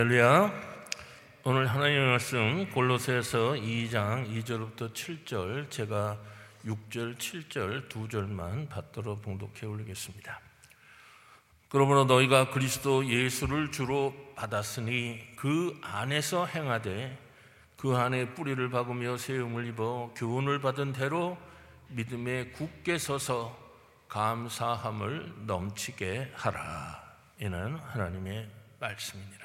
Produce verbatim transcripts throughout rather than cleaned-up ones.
할렐루야. 오늘 하나님의 말씀 골로새서 이 장 이 절부터 칠 절, 제가 육 절, 칠 절 두 절만 받들어 봉독해 올리겠습니다. 그러므로 너희가 그리스도 예수를 주로 받았으니 그 안에서 행하되 그 안에 뿌리를 박으며 세움을 입어 교훈을 받은 대로 믿음에 굳게 서서 감사함을 넘치게 하라. 이는 하나님의 말씀입니다.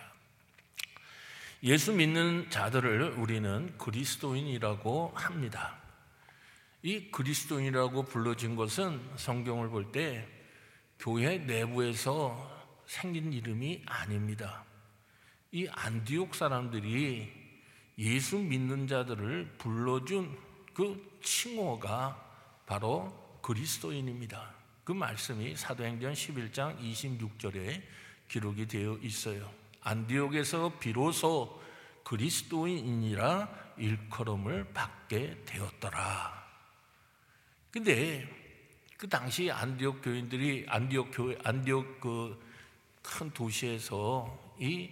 예수 믿는 자들을 우리는 그리스도인이라고 합니다. 이 그리스도인이라고 불러진 것은 성경을 볼 때 교회 내부에서 생긴 이름이 아닙니다. 이 안디옥 사람들이 예수 믿는 자들을 불러준 그 칭호가 바로 그리스도인입니다. 그 말씀이 사도행전 십일 장 이십육 절에 기록이 되어 있어요. 안디옥에서 비로소 그리스도인이라 일컬음을 받게 되었더라. 근데 그 당시 안디옥 교인들이 안디옥 교회 안디옥 그 큰 도시에서 이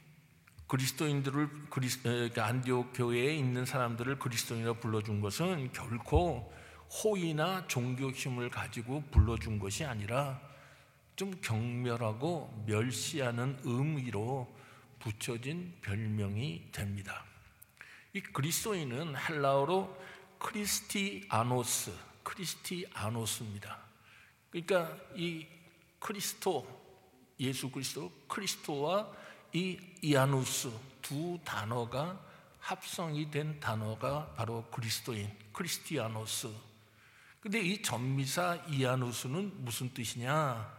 그리스도인들을 그리스 안디옥 교회에 있는 사람들을 그리스도인이라 불러준 것은 결코 호의나 종교심을 가지고 불러준 것이 아니라 좀 경멸하고 멸시하는 의미로 붙여진 별명이 됩니다. 이 그리스도인은 헬라어로 크리스티아노스, 크리스티아노스입니다. 그러니까 이 크리스토, 예수 그리스도, 크리스토와 이 이아누스 두 단어가 합성이 된 단어가 바로 그리스도인, 크리스티아노스. 근데 이 전미사 이아누스는 무슨 뜻이냐?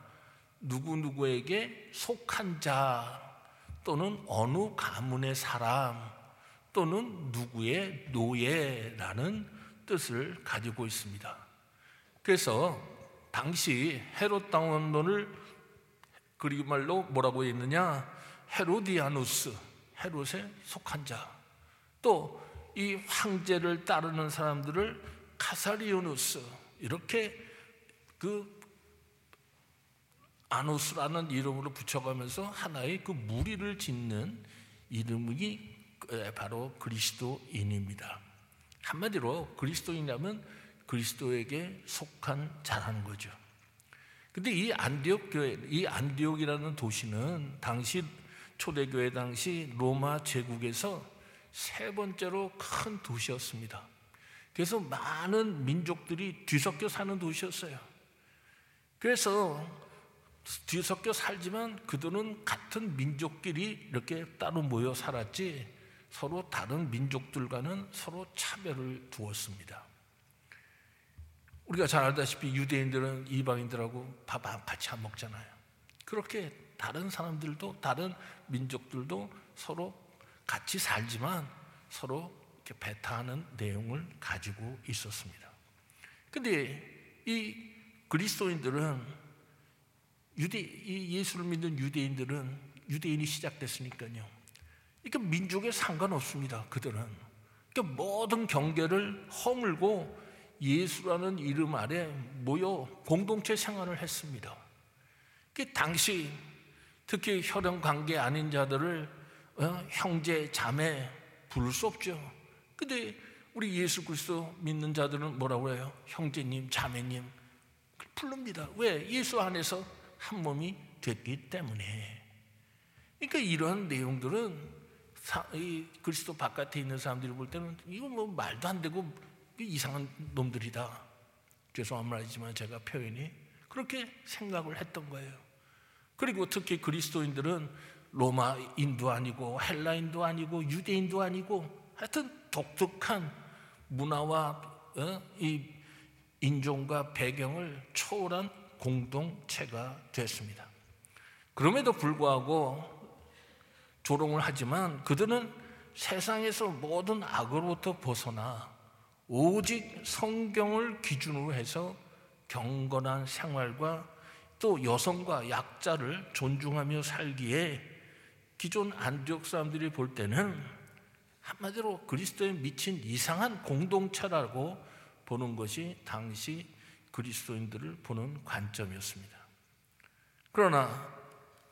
누구누구에게 속한 자 또는 어느 가문의 사람 또는 누구의 노예라는 뜻을 가지고 있습니다. 그래서 당시 헤롯 왕론을 그리고 말로 뭐라고 했느냐? 헤로디아누스, 헤롯에 속한 자. 또 이 황제를 따르는 사람들을 카사리오누스, 이렇게 그 아누스라는 이름으로 붙여가면서 하나의 그 무리를 짓는 이름이 바로 그리스도인입니다. 한마디로 그리스도인이라면 그리스도에게 속한 자라는 거죠. 근데 이 안디옥 교회, 이 안디옥이라는 도시는 당시 초대교회 당시 로마 제국에서 세 번째로 큰 도시였습니다. 그래서 많은 민족들이 뒤섞여 사는 도시였어요. 그래서 뒤섞여 살지만 그들은 같은 민족끼리 이렇게 따로 모여 살았지 서로 다른 민족들과는 서로 차별을 두었습니다. 우리가 잘 알다시피 유대인들은 이방인들하고 밥 같이 안 먹잖아요. 그렇게 다른 사람들도 다른 민족들도 서로 같이 살지만 서로 이렇게 배타하는 내용을 가지고 있었습니다. 근데 이 그리스도인들은 유대, 이 예수를 믿는 유대인들은 유대인이 시작됐으니까요. 그러니까 민족에 상관없습니다. 그들은 그러니까 모든 경계를 허물고 예수라는 이름 아래 모여 공동체 생활을 했습니다. 그 당시 특히 혈연 관계 아닌 자들을 어, 형제, 자매 부를 수 없죠. 근데 우리 예수 그리스도 믿는 자들은 뭐라고 해요? 형제님, 자매님 부릅니다. 왜? 예수 안에서 한 몸이 됐기 때문에. 그러니까 이러한 내용들은 사, 이 그리스도 바깥에 있는 사람들이 볼 때는 이거 뭐 말도 안 되고 이상한 놈들이다. 죄송한 말이지만 제가 표현이 그렇게 생각을 했던 거예요. 그리고 특히 그리스도인들은 로마인도 아니고 헬라인도 아니고 유대인도 아니고 하여튼 독특한 문화와 어? 이 인종과 배경을 초월한 공동체가 됐습니다. 그럼에도 불구하고 조롱을 하지만 그들은 세상에서 모든 악으로부터 벗어나 오직 성경을 기준으로 해서 경건한 생활과 또 여성과 약자를 존중하며 살기에 기존 안디옥 사람들이 볼 때는 한마디로 그리스도에 미친 이상한 공동체라고 보는 것이 당시 그리스도인들을 보는 관점이었습니다. 그러나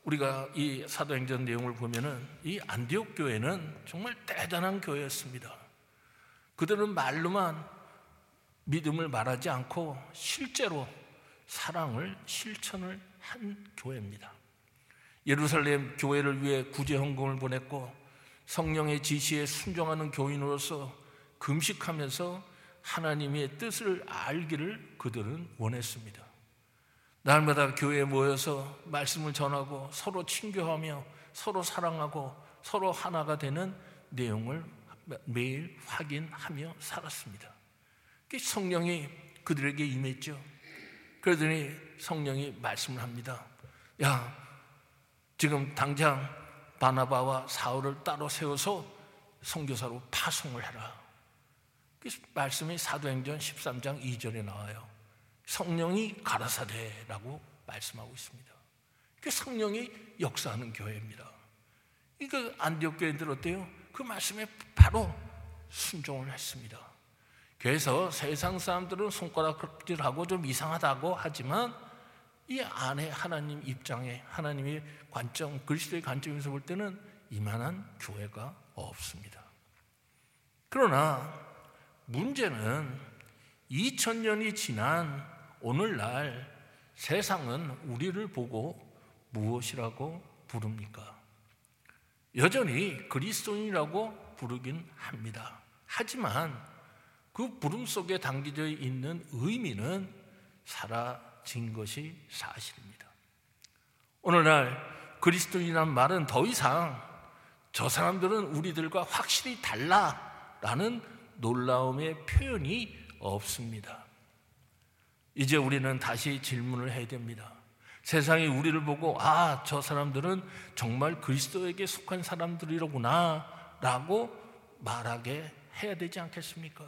우리가 이 사도행전 내용을 보면은 이 안디옥 교회는 정말 대단한 교회였습니다. 그들은 말로만 믿음을 말하지 않고 실제로 사랑을 실천을 한 교회입니다. 예루살렘 교회를 위해 구제 헌금을 보냈고 성령의 지시에 순종하는 교인으로서 금식하면서 하나님의 뜻을 알기를 그들은 원했습니다. 날마다 교회에 모여서 말씀을 전하고 서로 친교하며 서로 사랑하고 서로 하나가 되는 내용을 매일 확인하며 살았습니다. 성령이 그들에게 임했죠. 그러더니 성령이 말씀을 합니다. 야, 지금 당장 바나바와 사울을 따로 세워서 선교사로 파송을 해라. 그 말씀이 사도행전 십삼 장 이 절에 나와요. 성령이 가라사대라고 말씀하고 있습니다. 그 성령이 역사하는 교회입니다. 이거 안디옥 교회들 어때요? 그 말씀에 바로 순종을 했습니다. 그래서 세상 사람들은 손가락질하고 좀 이상하다고 하지만 이 안에 하나님 입장에 하나님의 관점, 그리스도의 관점에서 볼 때는 이만한 교회가 없습니다. 그러나 문제는 이천 년이 지난 오늘날 세상은 우리를 보고 무엇이라고 부릅니까? 여전히 그리스도인이라고 부르긴 합니다. 하지만 그 부름 속에 담겨져 있는 의미는 사라진 것이 사실입니다. 오늘날 그리스도인이란 말은 더 이상 저 사람들은 우리들과 확실히 달라라는 놀라움의 표현이 없습니다. 이제 우리는 다시 질문을 해야 됩니다. 세상이 우리를 보고 아, 저 사람들은 정말 그리스도에게 속한 사람들이로구나 라고 말하게 해야 되지 않겠습니까?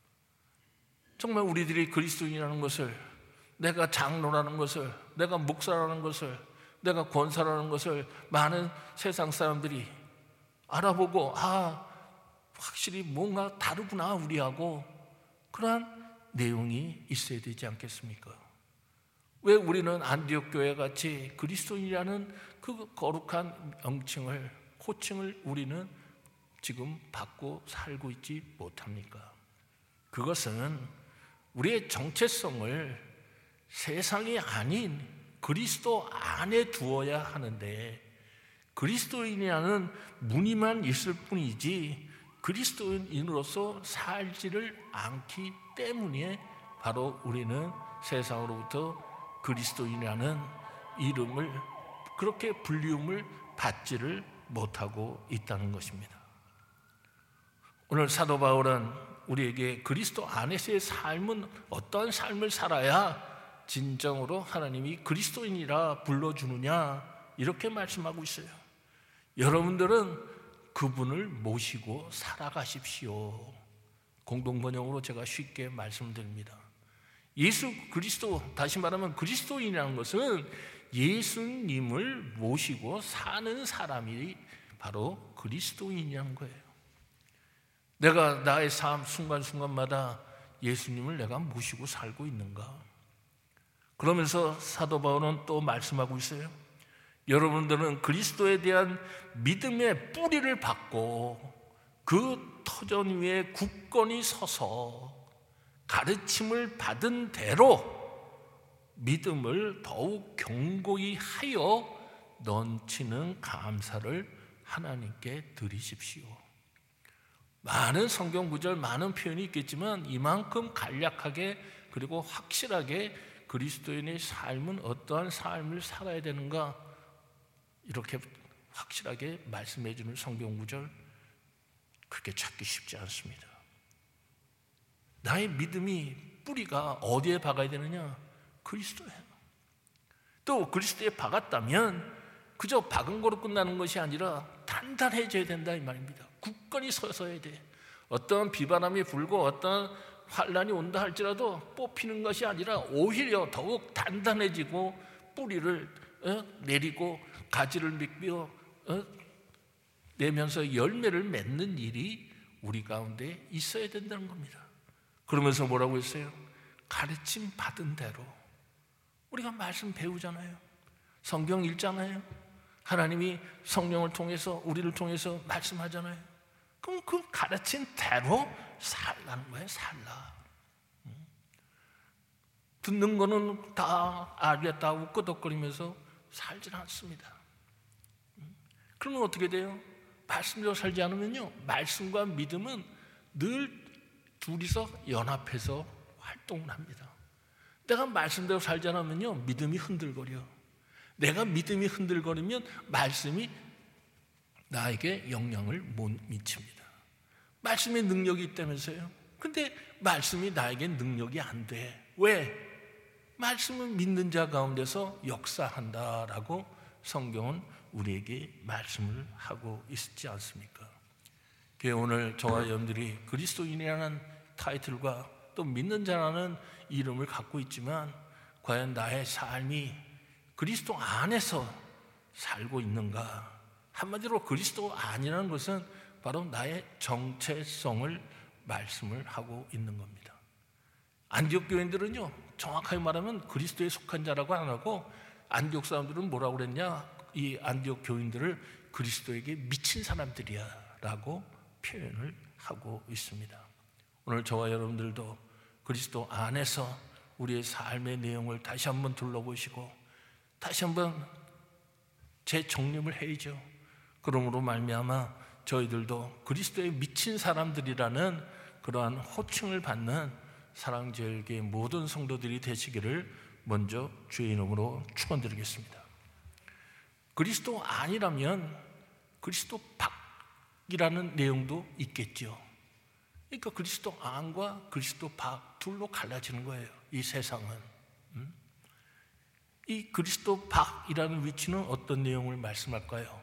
정말 우리들이 그리스도인이라는 것을, 내가 장로라는 것을, 내가 목사라는 것을, 내가 권사라는 것을 많은 세상 사람들이 알아보고 아, 확실히 뭔가 다르구나 우리하고, 그러한 내용이 있어야 되지 않겠습니까? 왜 우리는 안디옥 교회 같이 그리스도인이라는 그 거룩한 명칭을, 호칭을 우리는 지금 받고 살고 있지 못합니까? 그것은 우리의 정체성을 세상이 아닌 그리스도 안에 두어야 하는데, 그리스도인이라는 무늬만 있을 뿐이지 그리스도인으로서 살지를 않기 때문에 바로 우리는 세상으로부터 그리스도인이라는 이름을, 그렇게 불리움을 받지를 못하고 있다는 것입니다. 오늘 사도 바울은 우리에게 그리스도 안에서의 삶은 어떠한 삶을 살아야 진정으로 하나님이 그리스도인이라 불러주느냐, 이렇게 말씀하고 있어요. 여러분들은 그분을 모시고 살아가십시오. 공동번역으로 제가 쉽게 말씀드립니다. 예수 그리스도, 다시 말하면 그리스도인이라는 것은 예수님을 모시고 사는 사람이 바로 그리스도인이라는 거예요. 내가 나의 삶 순간순간마다 예수님을 내가 모시고 살고 있는가? 그러면서 사도 바울은 또 말씀하고 있어요. 여러분들은 그리스도에 대한 믿음의 뿌리를 받고 그 터전 위에 굳건히 서서 가르침을 받은 대로 믿음을 더욱 견고히 하여 넘치는 감사를 하나님께 드리십시오. 많은 성경 구절, 많은 표현이 있겠지만 이만큼 간략하게 그리고 확실하게 그리스도인의 삶은 어떠한 삶을 살아야 되는가, 이렇게 확실하게 말씀해 주는 성경 구절 그렇게 찾기 쉽지 않습니다. 나의 믿음이 뿌리가 어디에 박아야 되느냐? 그리스도에. 또 그리스도에 박았다면 그저 박은 거로 끝나는 것이 아니라 단단해져야 된다 이 말입니다. 굳건히 서서야 돼. 어떤 비바람이 불고 어떤 환란이 온다 할지라도 뽑히는 것이 아니라 오히려 더욱 단단해지고 뿌리를 어? 내리고 가지를 믿고 어? 내면서 열매를 맺는 일이 우리 가운데 있어야 된다는 겁니다. 그러면서 뭐라고 했어요? 가르침 받은 대로. 우리가 말씀 배우잖아요. 성경 읽잖아요. 하나님이 성령을 통해서 우리를 통해서 말씀하잖아요. 그럼 그 가르친 대로 살라는 거예요. 살라. 듣는 거는 다 알겠다고 끄덕거리면서 살질 않습니다. 그러면 어떻게 돼요? 말씀대로 살지 않으면요, 말씀과 믿음은 늘 둘이서 연합해서 활동을 합니다. 내가 말씀대로 살지 않으면요, 믿음이 흔들거려. 내가 믿음이 흔들거리면 말씀이 나에게 영향을 못 미칩니다. 말씀의 능력이 있다면서요. 근데 말씀이 나에게 능력이 안 돼. 왜? 말씀은 믿는 자 가운데서 역사한다라고 성경은 우리에게 말씀을 하고 있지 않습니까? 오늘 저와 여러분들이 그리스도인이라는 타이틀과 또 믿는 자라는 이름을 갖고 있지만 과연 나의 삶이 그리스도 안에서 살고 있는가? 한마디로 그리스도 안이라는 것은 바로 나의 정체성을 말씀을 하고 있는 겁니다. 안디옥 교인들은요, 정확하게 말하면 그리스도에 속한 자라고 안 하고 안디옥 사람들은 뭐라고 그랬냐? 이 안디옥 교인들을 그리스도에게 미친 사람들이야 라고 표현을 하고 있습니다. 오늘 저와 여러분들도 그리스도 안에서 우리의 삶의 내용을 다시 한번 둘러보시고 다시 한번 재정립을 해야죠. 그러므로 말미암아 저희들도 그리스도에 미친 사람들이라는 그러한 호칭을 받는 사랑제일교회 모든 성도들이 되시기를 먼저 주의 이름으로 축원드리겠습니다. 그리스도 안이라면 그리스도 밖이라는 내용도 있겠죠. 그러니까 그리스도 안과 그리스도 밖 둘로 갈라지는 거예요. 이 세상은. 음? 이 그리스도 밖이라는 위치는 어떤 내용을 말씀할까요?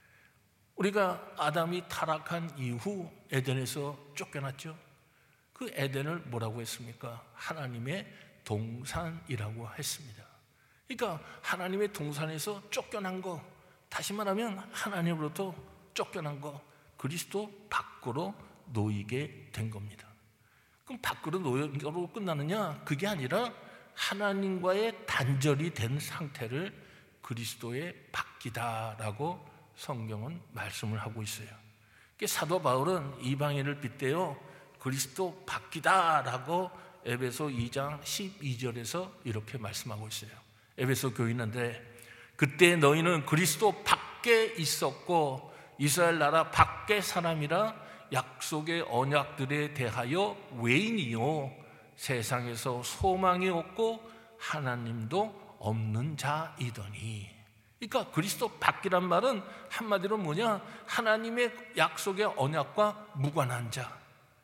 우리가 아담이 타락한 이후 에덴에서 쫓겨났죠. 그 에덴을 뭐라고 했습니까? 하나님의 동산이라고 했습니다. 그러니까 하나님의 동산에서 쫓겨난 거, 다시 말하면 하나님으로부터 쫓겨난 거, 그리스도 밖으로 놓이게 된 겁니다. 그럼 밖으로 놓이고 끝나느냐? 그게 아니라 하나님과의 단절이 된 상태를 그리스도의 밖이다라고 성경은 말씀을 하고 있어요. 사도 바울은 이방인을 빗대어 그리스도 밖이다라고 에베소 이 장 십이 절에서 이렇게 말씀하고 있어요. 에베소 교인인데 그때 너희는 그리스도 밖에 있었고 이스라엘 나라 밖의 사람이라 약속의 언약들에 대하여 외인이요 세상에서 소망이 없고 하나님도 없는 자이더니. 그러니까 그리스도 밖이란 말은 한마디로 뭐냐? 하나님의 약속의 언약과 무관한 자,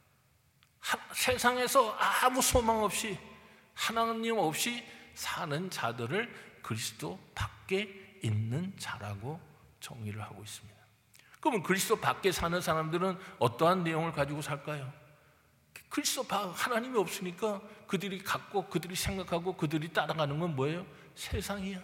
하, 세상에서 아무 소망 없이 하나님 없이 사는 자들을 그리스도 밖에 있는 자라고 정의를 하고 있습니다. 그러면 그리스도 밖에 사는 사람들은 어떠한 내용을 가지고 살까요? 그리스도 밖 하나님이 없으니까 그들이 갖고 그들이 생각하고 그들이 따라가는 건 뭐예요? 세상이야.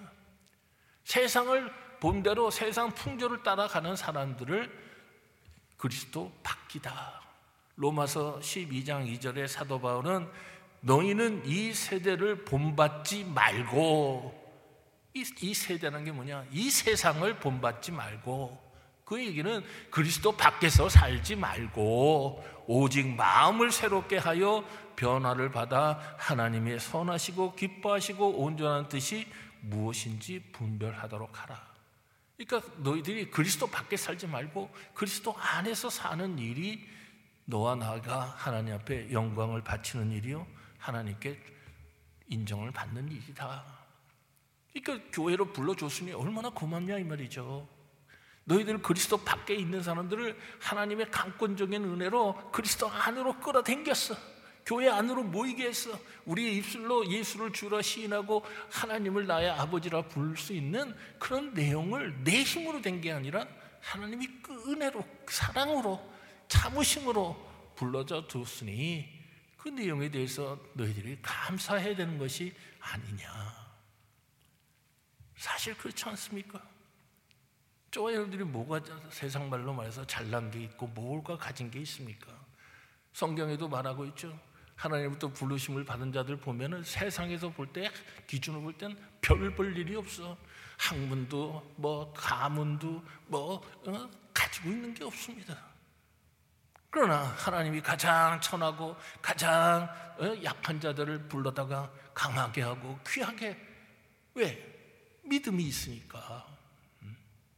세상을 본대로 세상 풍조를 따라가는 사람들을 그리스도 밖이다. 로마서 십이 장 이 절에 사도 바울은 너희는 이 세대를 본받지 말고, 이, 이 세대라는 게 뭐냐? 이 세상을 본받지 말고, 그 얘기는 그리스도 밖에서 살지 말고 오직 마음을 새롭게 하여 변화를 받아 하나님의 선하시고 기뻐하시고 온전한 뜻이 무엇인지 분별하도록 하라. 그러니까 너희들이 그리스도 밖에 살지 말고 그리스도 안에서 사는 일이 너와 나가 하나님 앞에 영광을 바치는 일이요 하나님께 인정을 받는 일이다. 그러니까 교회로 불러줬으니 얼마나 고맙냐 이 말이죠. 너희들 그리스도 밖에 있는 사람들을 하나님의 강권적인 은혜로 그리스도 안으로 끌어당겼어. 교회 안으로 모이게 했어. 우리의 입술로 예수를 주라 시인하고 하나님을 나의 아버지라 부를 수 있는 그런 내용을 내 힘으로 된 게 아니라 하나님이 그 은혜로 사랑으로 참으심으로 불러줘 두었으니 그 내용에 대해서 너희들이 감사해야 되는 것이 아니냐. 사실 그렇지 않습니까? 저와 여러분들이 뭐가 세상 말로 말해서 잘난 게 있고 뭘까 가진 게 있습니까? 성경에도 말하고 있죠. 하나님부터 부르심을 받은 자들 보면은 세상에서 볼 때 기준으로 볼 땐 별 볼 일이 없어. 학문도 뭐 가문도 뭐 어? 가지고 있는 게 없습니다. 그러나 하나님이 가장 천하고 가장 어? 약한 자들을 불러다가 강하게 하고 귀하게, 왜? 믿음이 있으니까. 음.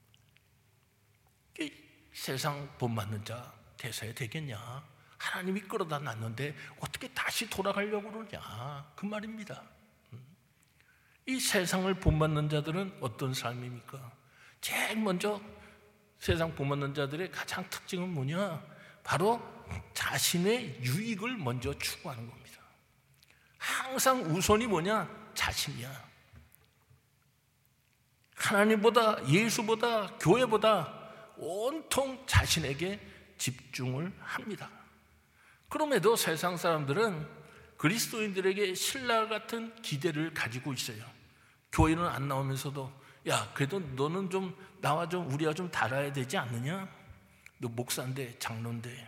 세상 본받는 자 되서야 되겠냐? 하나님이 끌어다 놨는데 어떻게 다시 돌아가려고 그러냐? 그 말입니다. 이 세상을 본받는 자들은 어떤 삶입니까? 제일 먼저 세상 본받는 자들의 가장 특징은 뭐냐? 바로 자신의 유익을 먼저 추구하는 겁니다. 항상 우선이 뭐냐? 자신이야. 하나님보다, 예수보다, 교회보다 온통 자신에게 집중을 합니다. 그럼에도 세상 사람들은 그리스도인들에게 신라 같은 기대를 가지고 있어요. 교회는 안 나오면서도, 야, 그래도 너는 좀 나와 좀 우리와 좀 달아야 되지 않느냐? 너 목사인데, 장로인데.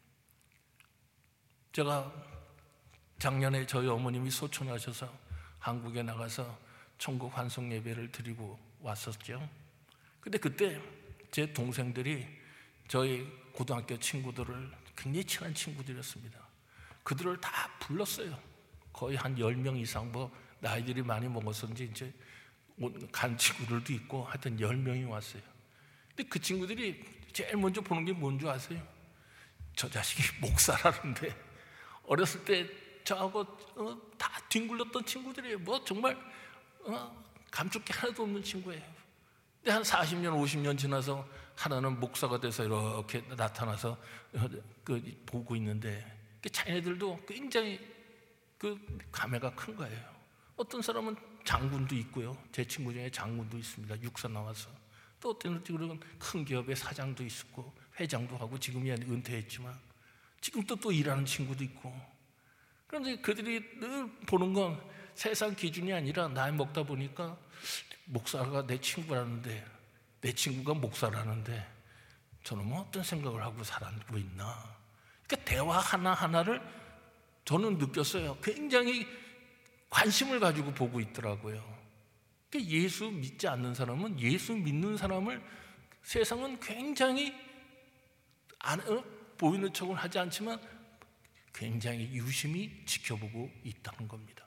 제가 작년에 저희 어머님이 소천하셔서 한국에 나가서 천국 환송 예배를 드리고 왔었죠. 근데 그때 제 동생들이 저희 고등학교 친구들을, 굉장히 친한 친구들이었습니다. 그들을 다 불렀어요. 거의 한 열 명 이상, 뭐 나이들이 많이 먹었었는지 이제 간 친구들도 있고 하여튼 열 명이 왔어요. 근데 그 친구들이 제일 먼저 보는 게 뭔 줄 아세요? 저 자식이 목사라는데, 어렸을 때 저하고 어, 다 뒹굴렀던 친구들이에요. 뭐 정말 어, 감출 게 하나도 없는 친구예요. 근데 한 사십 년, 오십 년 지나서 하나는 목사가 돼서 이렇게 나타나서 그 보고 있는데, 자기네들도 굉장히 그 감회가 큰 거예요. 어떤 사람은 장군도 있고요. 제 친구 중에 장군도 있습니다. 육사 나와서. 또 어떤 친구는 큰 기업의 사장도 있었고 회장도 하고 지금이야 은퇴했지만 지금 또 또 일하는 친구도 있고. 그런데 그들이 늘 보는 건 세상 기준이 아니라 나이 먹다 보니까 목사가 내 친구라는데, 내 친구가 목사라는데 저는 뭐 어떤 생각을 하고 살고 있나. 그러니까 대화 하나하나를 저는 느꼈어요. 굉장히 관심을 가지고 보고 있더라고요. 그러니까 예수 믿지 않는 사람은, 예수 믿는 사람을 세상은 굉장히 안, 어? 보이는 척을 하지 않지만 굉장히 유심히 지켜보고 있다는 겁니다.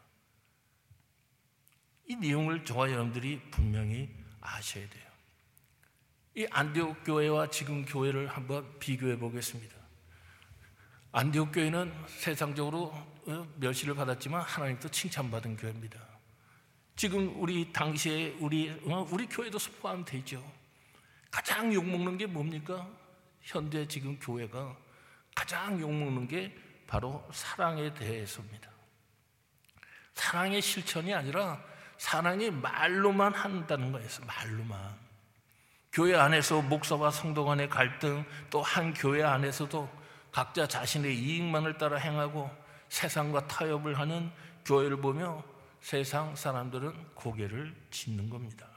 이 내용을 저와 여러분들이 분명히 아셔야 돼요. 이 안디옥 교회와 지금 교회를 한번 비교해 보겠습니다. 안디옥 교회는 세상적으로 멸시를 받았지만 하나님도 칭찬받은 교회입니다. 지금 우리 당시에 우리 우리 교회도 포함되죠. 가장 욕먹는 게 뭡니까? 현대 지금 교회가 가장 욕먹는 게 바로 사랑에 대해서입니다. 사랑의 실천이 아니라 사랑이 말로만 한다는 거예요. 말로만. 교회 안에서 목사와 성도 간의 갈등, 또 한 교회 안에서도 각자 자신의 이익만을 따라 행하고 세상과 타협을 하는 교회를 보며 세상 사람들은 고개를 짖는 겁니다.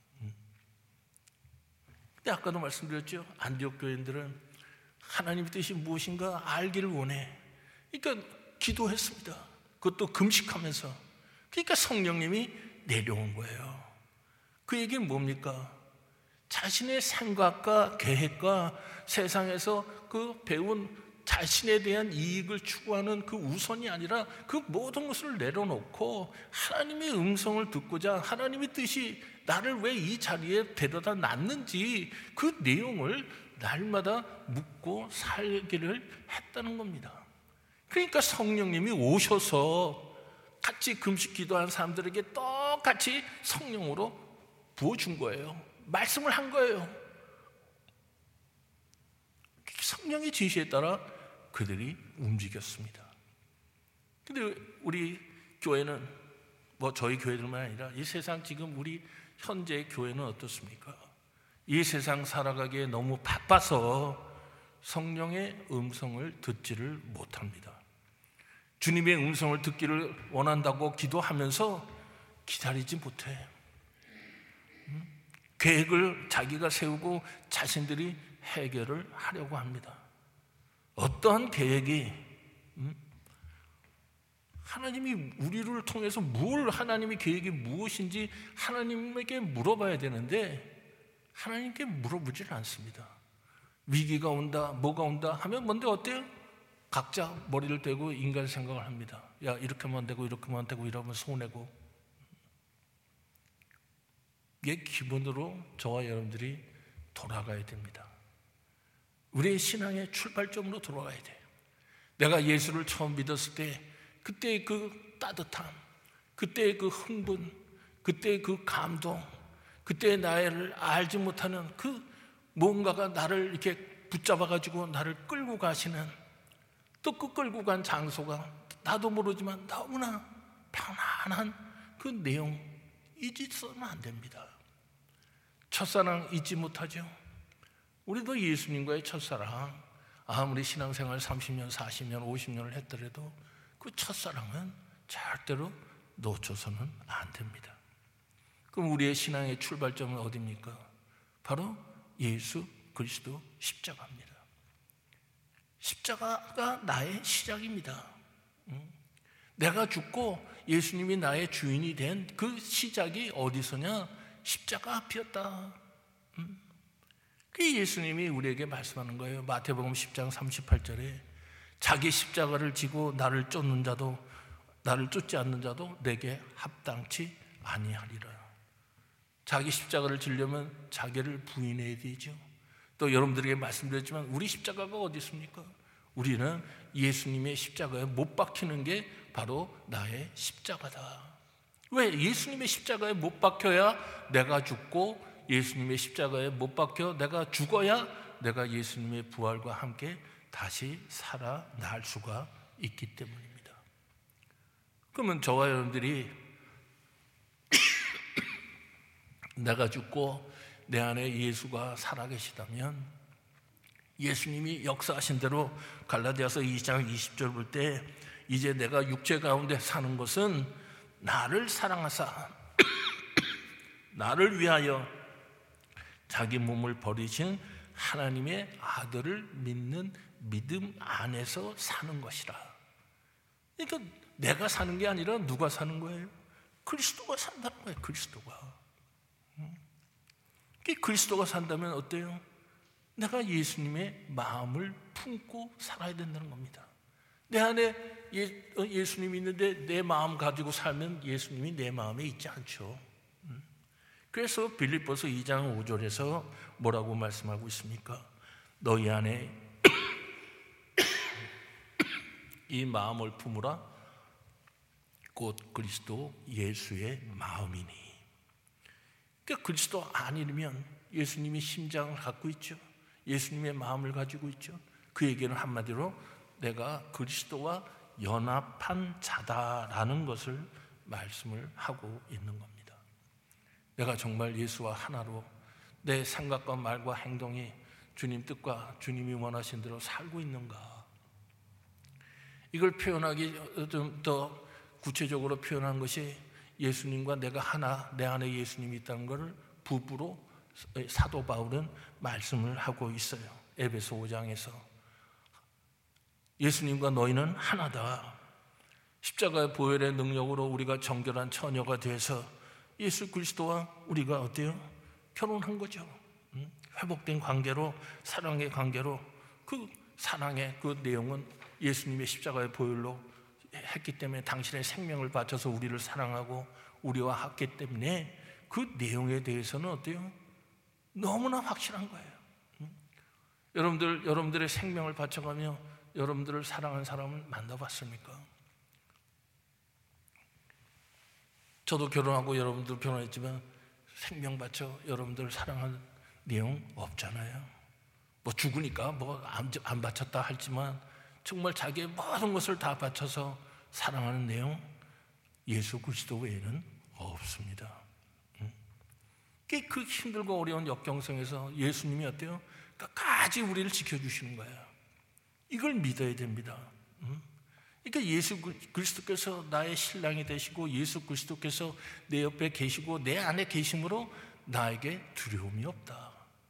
근데 아까도 말씀드렸죠. 안디옥 교인들은 하나님의 뜻이 무엇인가 알기를 원해. 그러니까 기도했습니다. 그것도 금식하면서. 그러니까 성령님이 내려온 거예요. 그 얘기는 뭡니까? 자신의 생각과 계획과 세상에서 그 배운 자신에 대한 이익을 추구하는 그 우선이 아니라 그 모든 것을 내려놓고 하나님의 음성을 듣고자, 하나님의 뜻이 나를 왜 이 자리에 데려다 놨는지 그 내용을 날마다 묻고 살기를 했다는 겁니다. 그러니까 성령님이 오셔서 같이 금식 기도한 사람들에게 똑같이 성령으로 부어준 거예요. 말씀을 한 거예요. 성령의 지시에 따라 그들이 움직였습니다. 근데 우리 교회는, 뭐 저희 교회들만 아니라 이 세상 지금 우리 현재 교회는 어떻습니까? 이 세상 살아가기에 너무 바빠서 성령의 음성을 듣지를 못합니다. 주님의 음성을 듣기를 원한다고 기도하면서 기다리지 못해. 음? 계획을 자기가 세우고 자신들이 해결을 하려고 합니다. 어떠한 계획이 음? 하나님이 우리를 통해서 뭘, 하나님의 계획이 무엇인지 하나님에게 물어봐야 되는데 하나님께 물어보지는 않습니다. 위기가 온다, 뭐가 온다 하면 뭔데 어때요? 각자 머리를 대고 인간 생각을 합니다. 야, 이렇게 하면 안 되고 이렇게 하면 안 되고 이러면 손해고. 이게 기본으로 저와 여러분들이 돌아가야 됩니다. 우리의 신앙의 출발점으로 돌아가야 돼요. 내가 예수를 처음 믿었을 때 그때의 그 따뜻함, 그때의 그 흥분, 그때의 그 감동, 그때의 나를 알지 못하는 그 뭔가가 나를 이렇게 붙잡아가지고 나를 끌고 가시는, 또 그 끌고 간 장소가 나도 모르지만 너무나 편안한 그 내용, 잊어서는 안 됩니다. 첫사랑 잊지 못하죠. 우리도 예수님과의 첫사랑, 아무리 신앙생활 삼십 년, 사십 년, 오십 년을 했더라도 그 첫사랑은 절대로 놓쳐서는 안 됩니다. 그럼 우리의 신앙의 출발점은 어디입니까? 바로 예수 그리스도 십자가입니다. 십자가가 나의 시작입니다. 내가 죽고 예수님이 나의 주인이 된 그 시작이 어디서냐? 십자가 앞이었다. 그게 예수님이 우리에게 말씀하는 거예요. 마태복음 십 장 삼십팔 절에 자기 십자가를 지고 나를 쫓는 자도, 나를 쫓지 않는 자도 내게 합당치 아니하리라. 자기 십자가를 지려면 자기를 부인해야 되죠. 또 여러분들에게 말씀드렸지만 우리 십자가가 어디 있습니까? 우리는 예수님의 십자가에 못 박히는 게 바로 나의 십자가다. 왜? 예수님의 십자가에 못 박혀야 내가 죽고, 예수님의 십자가에 못 박혀 내가 죽어야 내가 예수님의 부활과 함께 다시 살아날 수가 있기 때문입니다. 그러면 저와 여러분들이 내가 죽고 내 안에 예수가 살아계시다면, 예수님이 역사하신 대로 갈라디아서 이 장 이십 절 볼 때 이제 내가 육체 가운데 사는 것은 나를 사랑하사 나를 위하여 자기 몸을 버리신 하나님의 아들을 믿는 믿음 안에서 사는 것이라. 그러니까 내가 사는 게 아니라 누가 사는 거예요? 그리스도가 산다는 거예요. 그리스도가. 그리스도가 산다면 어때요? 내가 예수님의 마음을 품고 살아야 된다는 겁니다. 내 안에 예, 예수님이 있는데 내 마음 가지고 살면 예수님이 내 마음에 있지 않죠. 그래서 빌립보서 이 장 오 절에서 뭐라고 말씀하고 있습니까? 너희 안에 이 마음을 품으라, 곧 그리스도 예수의 마음이니. 그러니까 그리스도 아니면 예수님이 심장을 갖고 있죠. 예수님의 마음을 가지고 있죠. 그에게는 한마디로 내가 그리스도와 연합한 자다라는 것을 말씀을 하고 있는 겁니다. 내가 정말 예수와 하나로 내 생각과 말과 행동이 주님 뜻과 주님이 원하신 대로 살고 있는가? 이걸 표현하기 좀 더 구체적으로 표현한 것이 예수님과 내가 하나, 내 안에 예수님이 있다는 것을 부부로 사도 바울은 말씀을 하고 있어요. 에베소 오 장에서 예수님과 너희는 하나다. 십자가의 보혈의 능력으로 우리가 정결한 처녀가 돼서 예수 그리스도와 우리가 어때요? 결혼한 거죠. 회복된 관계로, 사랑의 관계로. 그 사랑의 그 내용은 예수님의 십자가의 보혈로 했기 때문에, 당신의 생명을 바쳐서 우리를 사랑하고 우리와 합기 때문에 그 내용에 대해서는 어때요? 너무나 확실한 거예요. 여러분들, 여러분들의 생명을 바쳐가며 여러분들을 사랑하는 사람을 만나봤습니까? 저도 결혼하고 여러분들 결혼했지만 생명 바쳐 여러분들을 사랑하는 내용 없잖아요. 뭐 죽으니까 뭐 안 바쳤다 할지만 정말 자기의 모든 것을 다 바쳐서 사랑하는 내용, 예수 그리스도 외에는 없습니다. 그 힘들고 어려운 역경성에서 예수님이 어때요? 끝까지 우리를 지켜주시는 거예요. 이걸 믿어야 됩니다. 그러니까 예수 그리스도께서 나의 신랑이 되시고 예수 그리스도께서 내 옆에 계시고 내 안에 계심으로 나에게 두려움이 없다.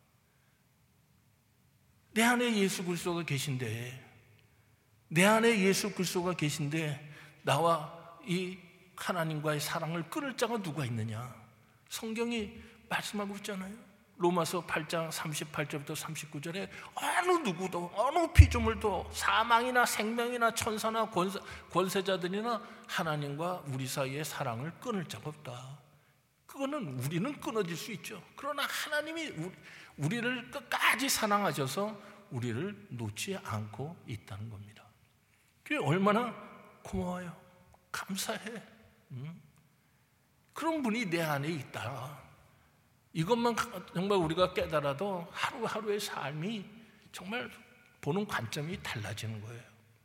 내 안에 예수 그리스도가 계신데, 내 안에 예수 그리스도가 계신데 나와 이 하나님과의 사랑을 끊을 자가 누가 있느냐? 성경이 말씀하고 있잖아요. 로마서 팔 장 삼십팔 절부터 삼십구 절에 어느 누구도 어느 피조물도 사망이나 생명이나 천사나 권세, 권세자들이나 하나님과 우리 사이의 사랑을 끊을 자가 없다. 그거는 우리는 끊어질 수 있죠. 그러나 하나님이 우리, 우리를 끝까지 사랑하셔서 우리를 놓지 않고 있다는 겁니다. 그게 얼마나 고마워요. 감사해. 음? 그런 분이 내 안에 있다. 이것만 정말 우리가 깨달아도 하루하루의 삶이 정말 보는 관점이 달라지는 거예요.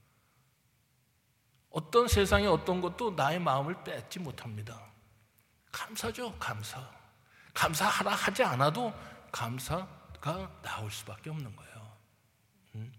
어떤 세상의 어떤 것도 나의 마음을 뺏지 못합니다. 감사죠, 감사. 감사하라 하지 않아도 감사가 나올 수밖에 없는 거예요. 음?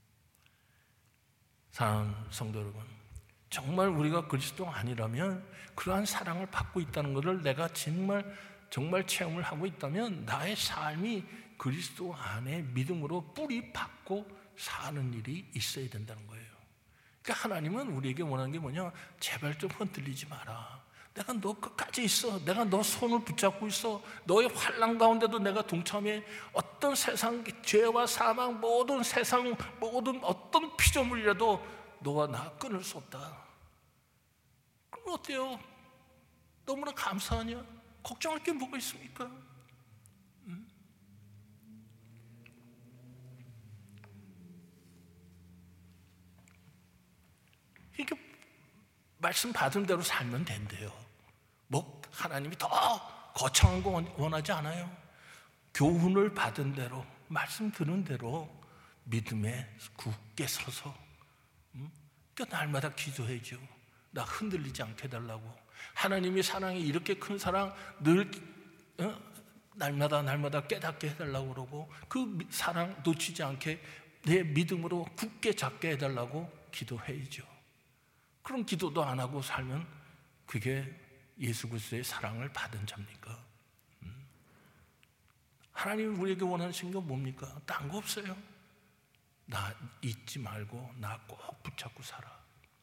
사랑하는 성도 여러분, 정말 우리가 그리스도 아니라면 그러한 사랑을 받고 있다는 것을 내가 정말 정말 체험을 하고 있다면 나의 삶이 그리스도 안에 믿음으로 뿌리 박고 사는 일이 있어야 된다는 거예요. 그러니까 하나님은 우리에게 원하는 게 뭐냐? 제발 좀 흔들리지 마라. 내가 너 끝까지 있어. 내가 너 손을 붙잡고 있어. 너의 환난 가운데도 내가 동참해. 어떤 세상 죄와 사망, 모든 세상 모든 어떤 피조물이라도 너와 나 끊을 수 없다. 그럼 어때요? 너무나 감사하냐? 걱정할 게 뭐가 있습니까? 음? 이게 말씀 받은 대로 살면 된대요. 뭐 하나님이 더 거창한 거 원하지 않아요. 교훈을 받은 대로, 말씀 들은 대로 믿음에 굳게 서서 음? 그러니까 날마다 기도해줘. 나 흔들리지 않게 해달라고. 하나님이 사랑이 이렇게 큰 사랑 늘 어? 날마다 날마다 깨닫게 해달라고 그러고 그 사랑 놓치지 않게 내 믿음으로 굳게 잡게 해달라고 기도해야죠. 그런 기도도 안 하고 살면 그게 예수 그리스도의 사랑을 받은 자입니까? 음? 하나님이 우리에게 원하시는 건 뭡니까? 딴 거 없어요. 나 잊지 말고 나 꼭 붙잡고 살아.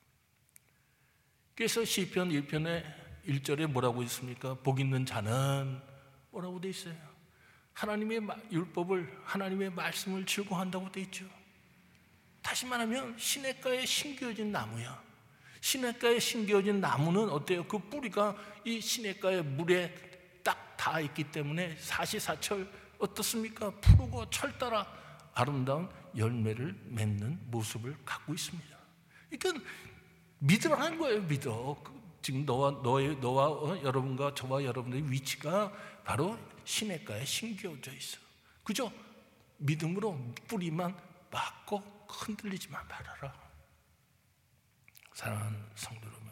그래서 시편 일 편의 일 절에 뭐라고 있습니까? 복 있는 자는 뭐라고 돼 있어요? 하나님의 율법을, 하나님의 말씀을 즐거워한다고 돼 있죠. 다시 말하면 시냇가에 심겨진 나무야. 시냇가에 심겨진 나무는 어때요? 그 뿌리가 이 시냇가의 물에 딱 닿아 있기 때문에 사시사철 어떻습니까? 푸르고 철따라 아름다운 열매를 맺는 모습을 갖고 있습니다. 그러니까 믿으라는 거예요. 믿어. 지금 너와 너의 너와 어, 여러분과 저와 여러분의 위치가 바로 시냇가에 심겨져 있어. 그죠? 믿음으로 뿌리만 맞고 흔들리지만 말아라. 사랑하는 성도 여러분,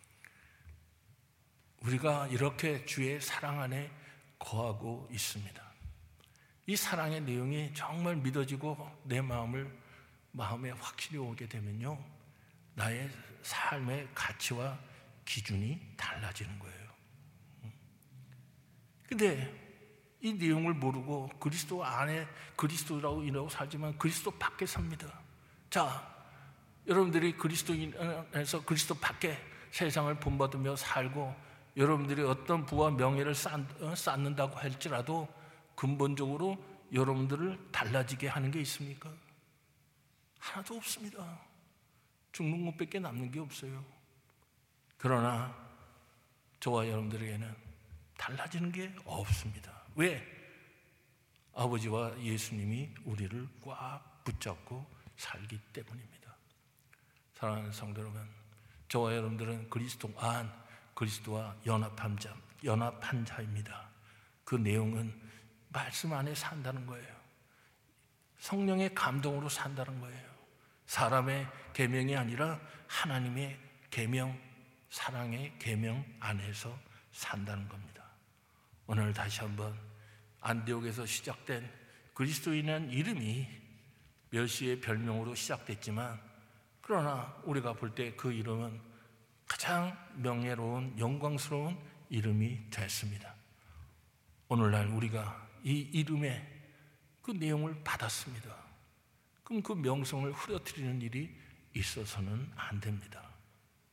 우리가 이렇게 주의 사랑 안에 거하고 있습니다. 이 사랑의 내용이 정말 믿어지고 내 마음을 마음에 확실히 오게 되면요, 나의 삶의 가치와 기준이 달라지는 거예요. 근데 이 내용을 모르고 그리스도 안에 그리스도라고 인하고 살지만 그리스도 밖에 삽니다. 자, 여러분들이 그리스도인에서 그리스도 밖에 세상을 본받으며 살고 여러분들이 어떤 부와 명예를 쌓는다고 할지라도 근본적으로 여러분들을 달라지게 하는 게 있습니까? 하나도 없습니다. 죽는 것밖에 남는 게 없어요. 그러나 저와 여러분들에게는 달라지는 게 없습니다. 왜? 아버지와 예수님이 우리를 꽉 붙잡고 살기 때문입니다. 사랑하는 성도 여러분, 저와 여러분들은 그리스도 안, 그리스도와 연합한 자, 연합한 자입니다. 그 내용은 말씀 안에 산다는 거예요. 성령의 감동으로 산다는 거예요. 사람의 계명이 아니라 하나님의 계명, 사랑의 계명 안에서 산다는 겁니다. 오늘 다시 한번 안디옥에서 시작된 그리스도인이라는 이름이 멸시의 별명으로 시작됐지만 그러나 우리가 볼 때 그 이름은 가장 명예로운 영광스러운 이름이 됐습니다. 오늘날 우리가 이 이름의 그 내용을 받았습니다. 그럼 그 명성을 흐려뜨리는 일이 있어서는 안 됩니다.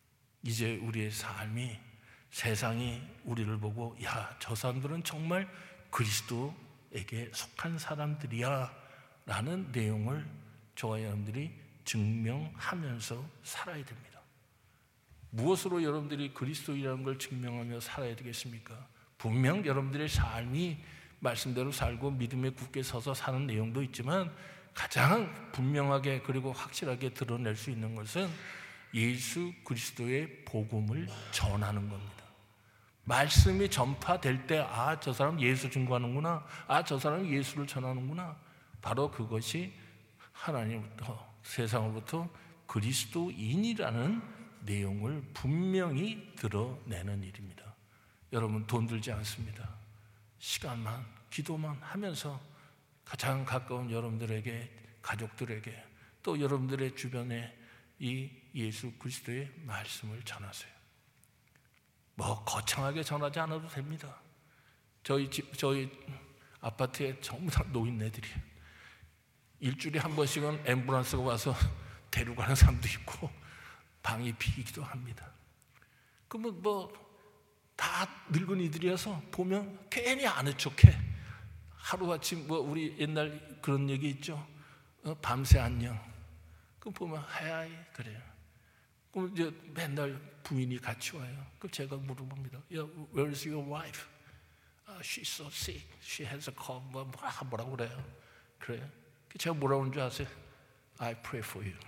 이제 우리의 삶이, 세상이 우리를 보고 야, 저 사람들은 정말 그리스도에게 속한 사람들이야 라는 내용을 저와 여러분들이 증명하면서 살아야 됩니다. 무엇으로 여러분들이 그리스도이라는 걸 증명하며 살아야 되겠습니까? 분명 여러분들의 삶이 말씀대로 살고 믿음에 굳게 서서 사는 내용도 있지만 가장 분명하게 그리고 확실하게 드러낼 수 있는 것은 예수 그리스도의 복음을 전하는 겁니다. 말씀이 전파될 때 아, 저 사람 예수 증거하는구나, 아, 저 사람 예수를 전하는구나, 바로 그것이 하나님부터, 세상으로부터 그리스도인이라는 내용을 분명히 드러내는 일입니다. 여러분, 돈 들지 않습니다. 시간만, 기도만 하면서 가장 가까운 여러분들에게, 가족들에게, 또 여러분들의 주변에 이 예수 그리스도의 말씀을 전하세요. 뭐 거창하게 전하지 않아도 됩니다. 저희 집, 저희 아파트에 전부 다 노인네들이에요. 일주일에 한 번씩은 앰뷸런스가 와서 데려가는 사람도 있고 방이 비기도 합니다. 그러면 뭐 다 늙은이들이어서 보면 괜히 아는 척해. 하루아침 뭐 우리 옛날 그런 얘기 있죠. 어, 밤새 안녕. 그럼 보면 하이 그래요. 그럼 이제 맨날 부인이 같이 와요. 그럼 제가 물어봅니다. Yeah, where is your wife? Uh, she's so sick. She has a cold. 뭐 뭐라고 그래요? 그래요. 제가 뭐라고 하는 줄 아세요? I pray for you.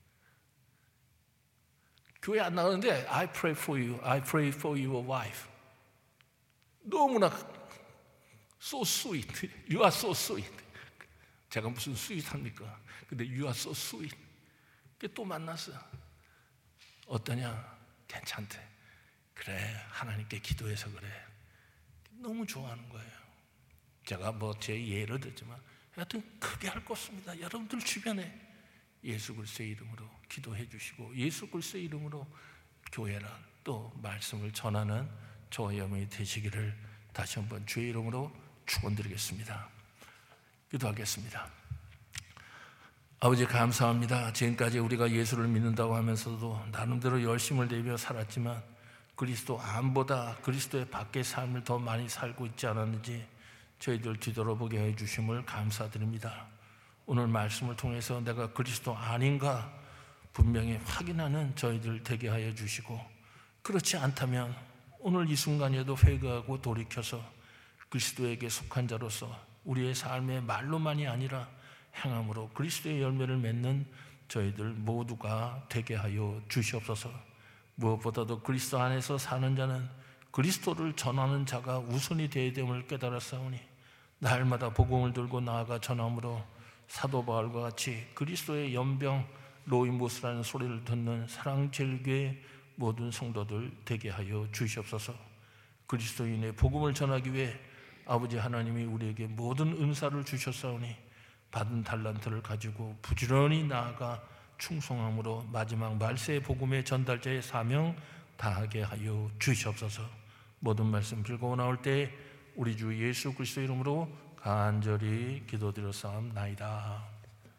교회 안 나가는데 I pray for you. I pray for your wife. 너무나 so sweet. You are so sweet. 제가 무슨 스윗합니까? 근데 you are so sweet. 또 만났어요. 어떠냐? 괜찮대. 그래, 하나님께 기도해서 그래. 너무 좋아하는 거예요. 제가 뭐 제 예를 들지만 하여튼 크게 할 것 없습니다. 여러분들 주변에 예수 그리스도의 이름으로 기도해 주시고 예수 그리스도의 이름으로 교회랑 또 말씀을 전하는 저와 여러분이 되시기를 다시 한번 주의 이름으로 축원드리겠습니다. 기도하겠습니다. 아버지 감사합니다. 지금까지 우리가 예수를 믿는다고 하면서도 나름대로 열심을 내며 살았지만 그리스도 안보다 그리스도의 밖의 삶을 더 많이 살고 있지 않았는지 저희들 뒤돌아보게 해주심을 감사드립니다. 오늘 말씀을 통해서 내가 그리스도 아닌가 분명히 확인하는 저희들 되게 하여 주시고, 그렇지 않다면 오늘 이 순간에도 회개하고 돌이켜서 그리스도에게 속한 자로서 우리의 삶의 말로만이 아니라 행함으로 그리스도의 열매를 맺는 저희들 모두가 되게 하여 주시옵소서. 무엇보다도 그리스도 안에서 사는 자는 그리스도를 전하는 자가 우선이 되어야 됨을 깨달았사오니 날마다 복음을 들고 나아가 전함으로 사도 바울과 같이 그리스도의 연병 로이모스라는 소리를 듣는 사랑제일교회 모든 성도들 되게 하여 주시옵소서. 그리스도인의 복음을 전하기 위해 아버지 하나님이 우리에게 모든 은사를 주셨사오니 받은 달란트를 가지고 부지런히 나아가 충성함으로 마지막 말세의 복음의 전달자의 사명 다하게 하여 주시옵소서. 모든 말씀 빌고 나올 때 우리 주 예수 그리스도 이름으로 간절히 기도드렸사옵나이다.